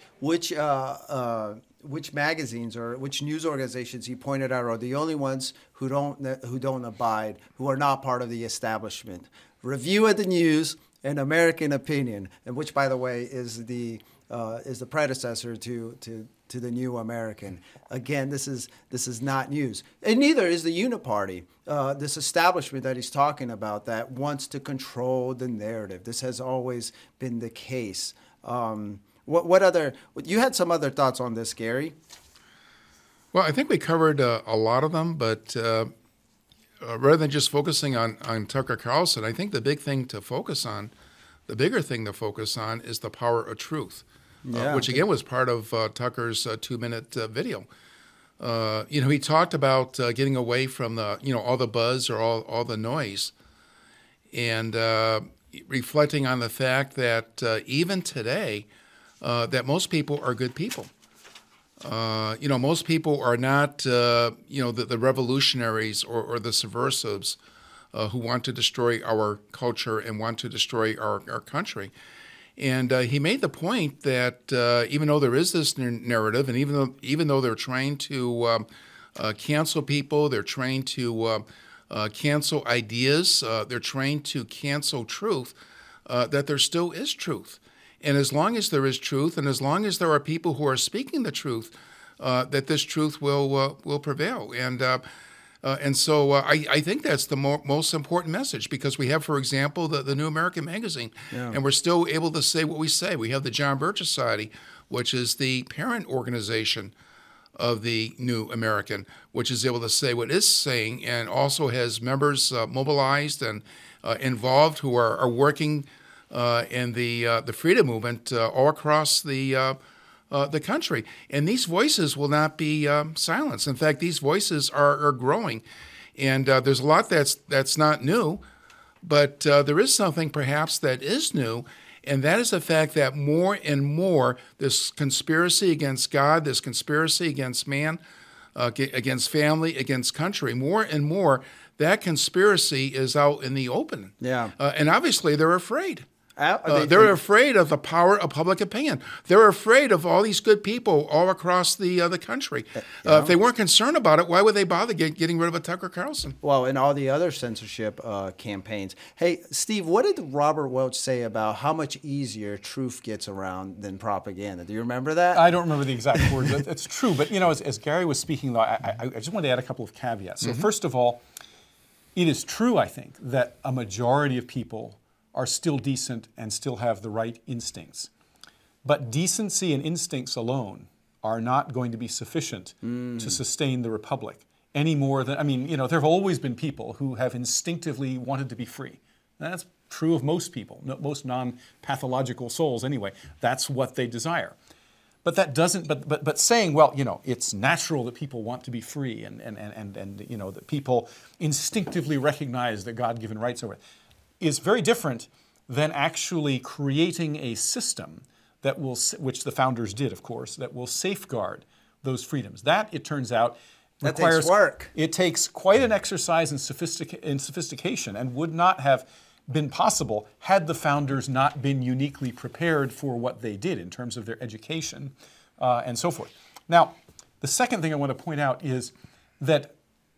magazines or which news organizations he pointed out are the only ones who don't abide, who are not part of the establishment. Review of the News and American Opinion, and which, by the way, is the predecessor to the New American. Again, this is not news, and neither is the Uniparty. This establishment that he's talking about that wants to control the narrative. This has always been the case. What other? You had some other thoughts on this, Gary? Well, I think we covered a lot of them, but rather than just focusing on Tucker Carlson, I think the bigger thing to focus on is the power of truth. Which again was part of Tucker's 2-minute video. He talked about getting away from all the buzz or all the noise, and reflecting on the fact that even today, that most people are good people. Most people are not the revolutionaries or the subversives who want to destroy our culture and want to destroy our country. And he made the point that even though there is this narrative, and even though they're trying to cancel people, they're trying to cancel ideas, they're trying to cancel truth, that there still is truth. And as long as there is truth, and as long as there are people who are speaking the truth, that this truth will prevail. And so I think that's the most important message, because we have, for example, the New American Magazine, and we're still able to say what we say. We have the John Birch Society, which is the parent organization of the New American, which is able to say what it's saying, and also has members mobilized and involved who are working in the freedom movement all across the country. And these voices will not be silenced. In fact, these voices are growing. And there's a lot that's not new, but there is something perhaps that is new, and that is the fact that more and more this conspiracy against God, this conspiracy against man, against family, against country, more and more that conspiracy is out in the open. Yeah. And obviously they're afraid. They're afraid of the power of public opinion. They're afraid of all these good people all across the country. If they weren't concerned about it, why would they bother getting rid of a Tucker Carlson? Well, and all the other censorship campaigns. Hey, Steve, what did Robert Welch say about how much easier truth gets around than propaganda? Do you remember that? I don't remember the exact words. It's true. But, as Gary was speaking, though, I just wanted to add a couple of caveats. So first of all, it is true, I think, that a majority of people are still decent and still have the right instincts. But decency and instincts alone are not going to be sufficient to sustain the republic any more than, there have always been people who have instinctively wanted to be free. That's true of most people, most non-pathological souls anyway. That's what they desire. But that doesn't, but saying, well, it's natural that people want to be free and that people instinctively recognize their God-given rights over it, is very different than actually creating a system that will, which the founders did, of course, that will safeguard those freedoms. That, it turns out, requires takes work. It takes quite an exercise in sophistication, and would not have been possible had the founders not been uniquely prepared for what they did in terms of their education and so forth. Now, the second thing I want to point out is that,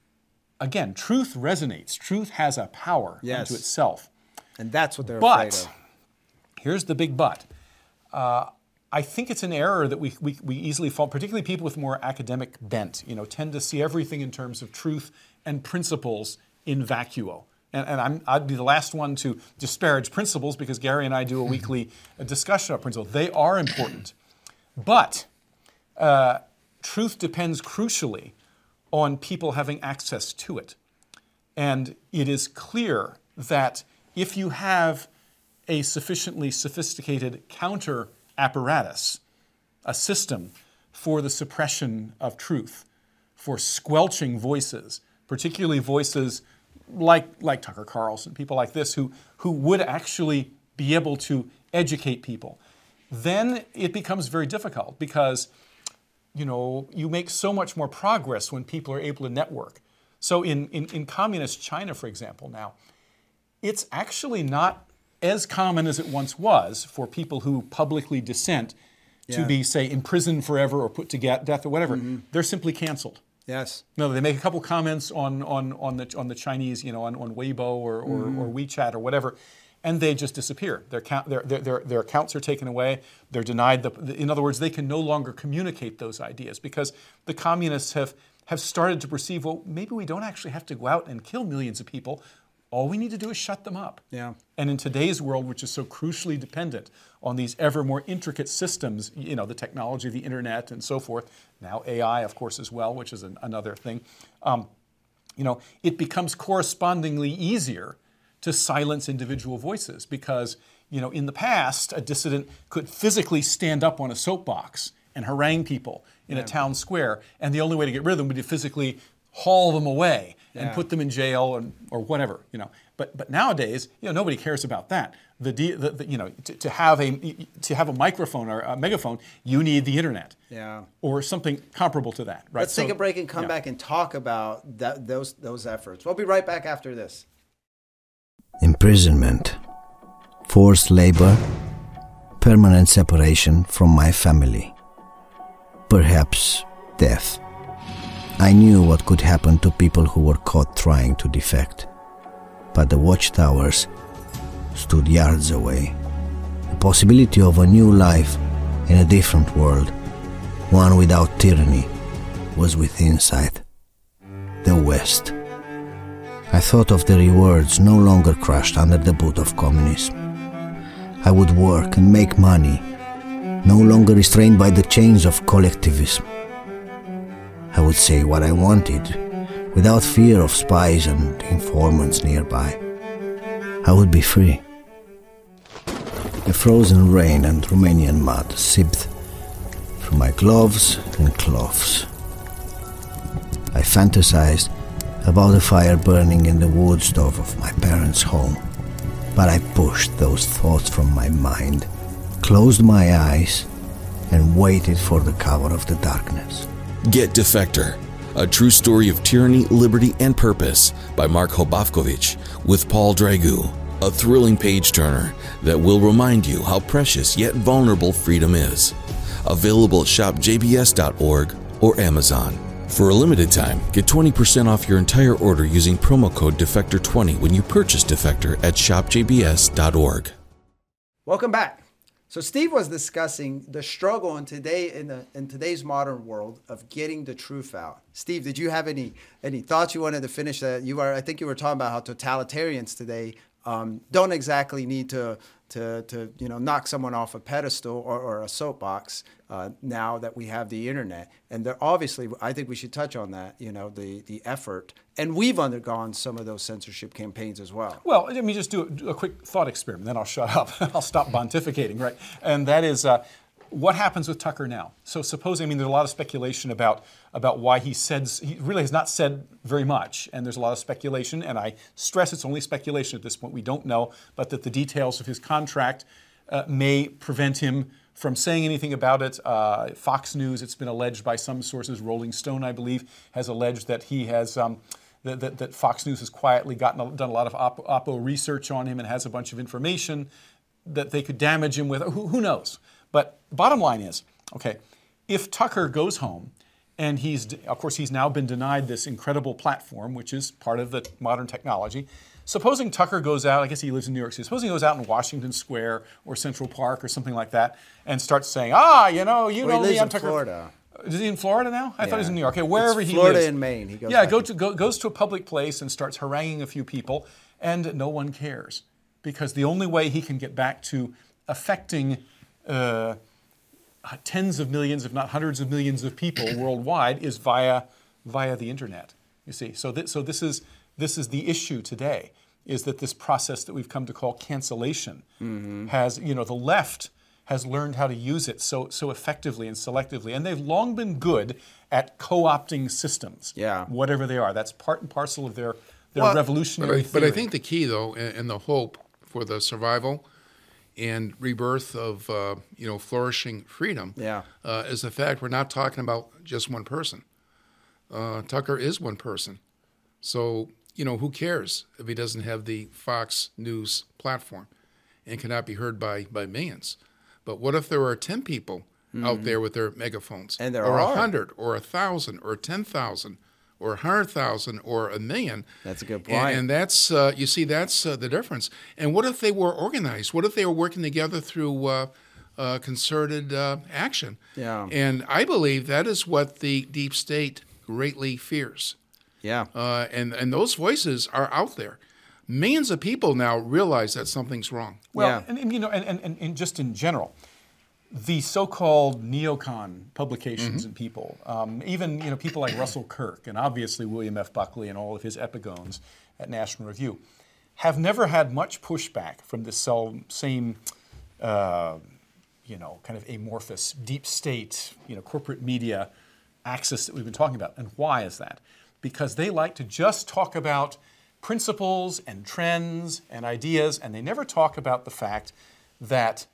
again, truth resonates. Truth has a power unto itself. And that's what they're afraid of. Here's the big but. I I think it's an error that we easily fall, particularly people with more academic bent, tend to see everything in terms of truth and principles in vacuo. And I'd be the last one to disparage principles, because Gary and I do a weekly discussion of principles. They are important. But truth depends crucially on people having access to it. And it is clear that if you have a sufficiently sophisticated counter apparatus, a system for the suppression of truth, for squelching voices, particularly voices like Tucker Carlson, people like this who would actually be able to educate people, then it becomes very difficult, because you make so much more progress when people are able to network. So in communist China, for example, now, it's actually not as common as it once was for people who publicly dissent to be, say, imprisoned forever or put to death or whatever. Mm-hmm. They're simply canceled. Yes. No, they make a couple comments on the Chinese, on Weibo or WeChat or whatever, and they just disappear. Their accounts are taken away. They're denied. In other words, they can no longer communicate those ideas, because the communists have started to perceive, well, maybe we don't actually have to go out and kill millions of people. All we need to do is shut them up. Yeah. And in today's world, which is so crucially dependent on these ever more intricate systems, the technology of the internet and so forth, now AI, of course, as well, which is another thing, it becomes correspondingly easier to silence individual voices, because, in the past, a dissident could physically stand up on a soapbox and harangue people in a town square, and the only way to get rid of them would be to physically haul them away and put them in jail or whatever, But nowadays, nobody cares about that. To have a microphone or a megaphone, you need the internet, or something comparable to that. Right? Let's take a break and come back and talk about those efforts. We'll be right back after this. Imprisonment, forced labor, permanent separation from my family, perhaps death. I knew what could happen to people who were caught trying to defect, but the watchtowers stood yards away. The possibility of a new life in a different world, one without tyranny, was within sight. The West. I thought of the rewards no longer crushed under the boot of communism. I would work and make money, no longer restrained by the chains of collectivism. I would say what I wanted, without fear of spies and informants nearby. I would be free. The frozen rain and Romanian mud sipped through my gloves and cloths. I fantasized about the fire burning in the wood stove of my parents' home, but I pushed those thoughts from my mind, closed my eyes, and waited for the cover of the darkness. Get Defector, a true story of tyranny, liberty, and purpose by Mark Hobafkovich with Paul Dragoo, a thrilling page-turner that will remind you how precious yet vulnerable freedom is. Available at shopjbs.org or Amazon. For a limited time, get 20% off your entire order using promo code Defector20 when you purchase Defector at shopjbs.org. Welcome back. So Steve was discussing the struggle in today's modern world of getting the truth out. Steve, did you have any thoughts you wanted to finish? That I think you were talking about how totalitarians today don't exactly need to knock someone off a pedestal or a soapbox now that we have the internet. And they're obviously, I think we should touch on that, the effort. And we've undergone some of those censorship campaigns as well. Well, let me just do a quick thought experiment, then I'll shut up. I'll stop pontificating, right? And that is, what happens with Tucker now? So supposing, there's a lot of speculation about why he really has not said very much, and there's a lot of speculation, and I stress it's only speculation at this point. We don't know, but that the details of his contract may prevent him from saying anything about it. Fox News, it's been alleged by some sources, Rolling Stone, I believe, has alleged that he has that Fox News has quietly done a lot of oppo research on him and has a bunch of information that they could damage him with. Who knows? But the bottom line is, okay, if Tucker goes home, and he's now been denied this incredible platform, which is part of the modern technology, supposing Tucker goes out, I guess he lives in New York City, supposing he goes out in Washington Square or Central Park or something like that and starts saying, you know he me, lives I'm in Tucker. Florida. Is he in Florida now? I thought he was in New York. Okay, wherever It's he Florida lives. and Maine. He goes goes to a public place and starts haranguing a few people, and no one cares. Because the only way he can get back to affecting tens of millions, if not hundreds of millions of people worldwide is via the internet. You see, so this is the issue today, is that this process that we've come to call cancellation has, the left has learned how to use it so effectively and selectively, and they've long been good at co-opting systems, whatever they are. That's part and parcel of their revolutionary theory. But I think the key, though, and the hope for the survival and rebirth of flourishing freedom is the fact we're not talking about just one person. Tucker is one person. So, who cares if he doesn't have the Fox News platform and cannot be heard by millions? But what if there are 10 people out there with their megaphones? And there or are. 100 or 1,000 or 10,000 or 100,000 or 1 million. That's a good point. And that's, that's the difference. And what if they were organized? What if they were working together through concerted action? Yeah. And I believe that is what the deep state greatly fears. Yeah. And those voices are out there. Millions of people now realize that something's wrong. Well, and just in general, the so-called neocon publications and people, even people like Russell Kirk and obviously William F. Buckley and all of his epigones at National Review, have never had much pushback from this same, kind of amorphous deep state, corporate media axis that we've been talking about. And why is that? Because they like to just talk about principles and trends and ideas, and they never talk about the fact that,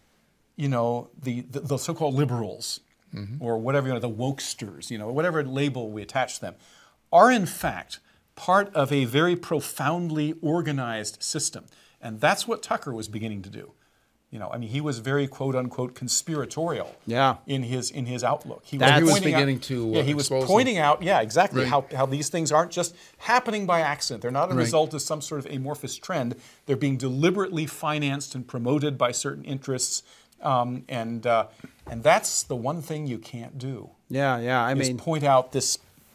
the so-called liberals or whatever, the wokesters, whatever label we attach to them, are in fact part of a very profoundly organized system. And that's what Tucker was beginning to do. He was very quote unquote conspiratorial in his outlook. He was pointing out exactly how these things aren't just happening by accident. They're not a result of some sort of amorphous trend. They're being deliberately financed and promoted by certain interests. And that's the one thing you can't do. Point out this,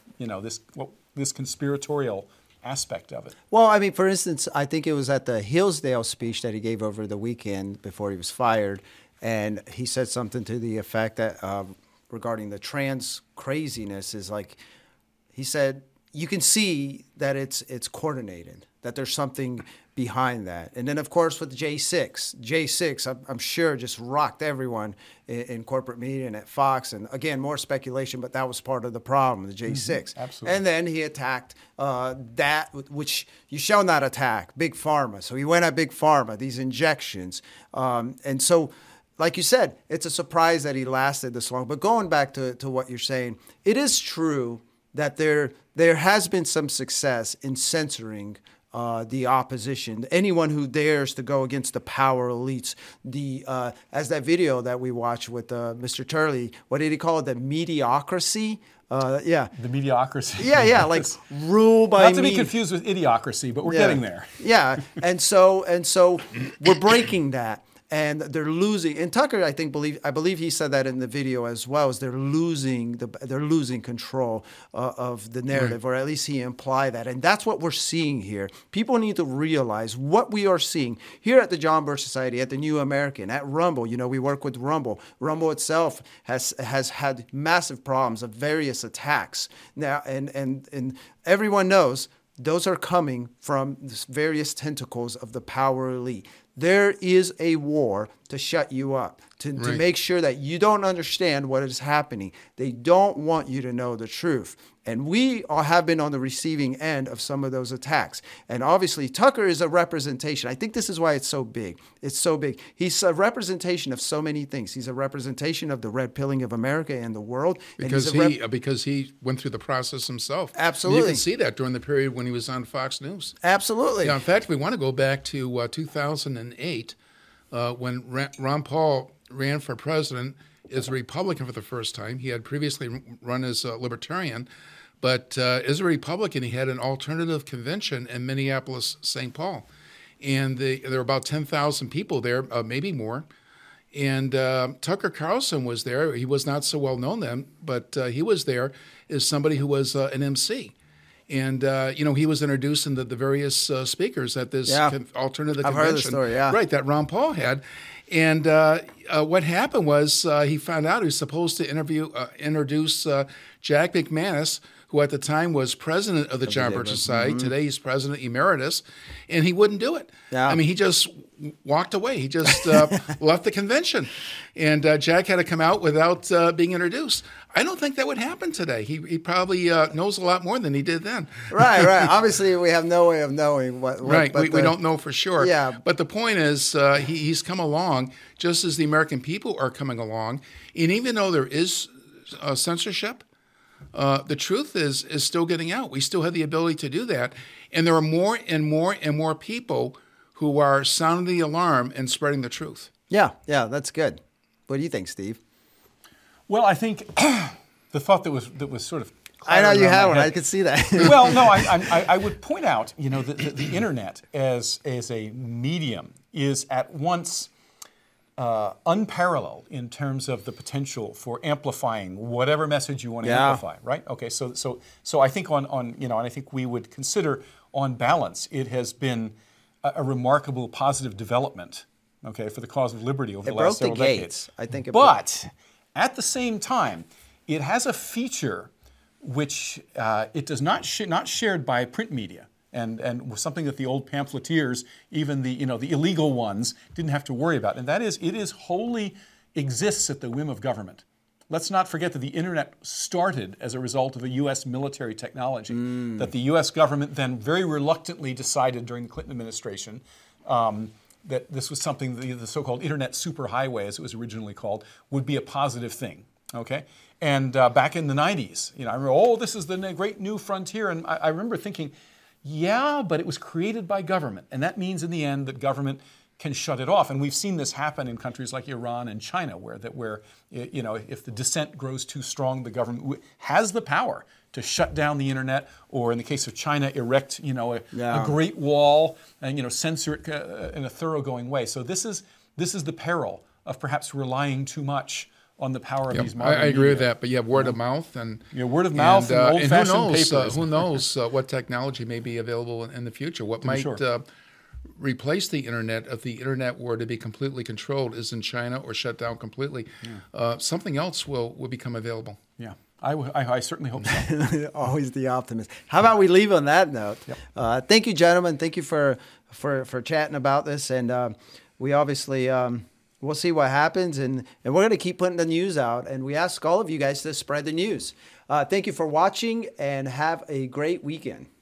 this conspiratorial aspect of it. Well, for instance, I think it was at the Hillsdale speech that he gave over the weekend before he was fired, and he said something to the effect that regarding the trans craziness is like, he said, you can see that it's coordinated, that there's something behind that. And then, of course, with the J6, I'm sure just rocked everyone in corporate media and at Fox. And again, more speculation, but that was part of the problem, the J6. Absolutely. And then he attacked that, which you shall not attack, Big Pharma. So he went at Big Pharma, these injections. And so, like you said, it's a surprise that he lasted this long. But going back to what you're saying, it is true that there has been some success in censoring the opposition, anyone who dares to go against the power elites. As that video that we watched with Mr. Turley, what did he call it? The mediocrity? The mediocrity. Yeah, like rule by. Not to be confused with idiocracy, but we're getting there. Yeah, and so we're breaking that. And they're losing. And Tucker, I believe he said that in the video as well. Is they're losing control of the narrative, or at least he implied that. And that's what we're seeing here. People need to realize what we are seeing here at the John Birch Society, at the New American, at Rumble. We work with Rumble. Rumble itself has had massive problems of various attacks now, and everyone knows those are coming from various tentacles of the power elite. There is a war to shut you up, to make sure that you don't understand what is happening. They don't want you to know the truth. And we have been on the receiving end of some of those attacks. And obviously, Tucker is a representation. I think this is why it's so big. It's so big. He's a representation of so many things. He's a representation of the red pilling of America and the world. Because he went through the process himself. Absolutely. And you can see that during the period when he was on Fox News. Absolutely. Yeah, in fact, we want to go back to 2008 when Ron Paul ran for president as a Republican for the first time. He had previously run as a Libertarian. But as a Republican, he had an alternative convention in Minneapolis, St. Paul. And there were about 10,000 people there, maybe more. And Tucker Carlson was there. He was not so well known then, but he was there as somebody who was an MC. And, he was introducing the various speakers at this alternative I've convention. heard the story, yeah. Right, that Ron Paul had. And what happened was he found out he was supposed to introduce Jack McManus, who at the time was president of the John Birch Society. Mm-hmm. Today he's president emeritus, and he wouldn't do it. Yeah. I mean, he just walked away. He just left the convention. And Jack had to come out without being introduced. I don't think that would happen today. He probably knows a lot more than he did then. Right. Obviously, we have no way of knowing what right, but we don't know for sure. Yeah. But the point is, he's come along just as the American people are coming along. And even though there is censorship, the truth is still getting out. We still have the ability to do that. And there are more and more and more people who are sounding the alarm and spreading the truth. Yeah, that's good. What do you think, Steve? Well, I think the thought that was sort of I know you have one. I could see that. Well, no, I would point out, the internet as a medium is at once unparalleled in terms of the potential for amplifying whatever message you want to amplify, right? Okay, so I think and I think we would consider on balance it has been a remarkable positive development, okay, for the cause of liberty over the last several decades. I think. But at the same time, it has a feature which it does not shared by print media. And was something that the old pamphleteers, even the illegal ones, didn't have to worry about. And that is, it is wholly exists at the whim of government. Let's not forget that the internet started as a result of the U.S. military technology, that the U.S. government then very reluctantly decided during the Clinton administration that this was something, the so-called internet superhighway, as it was originally called, would be a positive thing, okay? And back in the 90s, I remember, this is the great new frontier. And I remember thinking, yeah, but it was created by government. And that means in the end that government can shut it off. And we've seen this happen in countries like Iran and China, where if the dissent grows too strong, the government has the power to shut down the internet, or in the case of China, erect a great wall and censor it in a thoroughgoing way. So this is the peril of perhaps relying too much on the power of these modern I agree media. with that, but you have word of mouth and word of mouth and old-fashioned papers. Who knows what technology may be available in the future? What might replace the internet if the internet were to be completely controlled is in China or shut down completely. Something else will become available. Yeah. I certainly hope so. Always the optimist. How about we leave on that note? Yep. Thank you, gentlemen. Thank you for chatting about this, and we obviously we'll see what happens, and we're going to keep putting the news out. And we ask all of you guys to spread the news. Thank you for watching, and have a great weekend.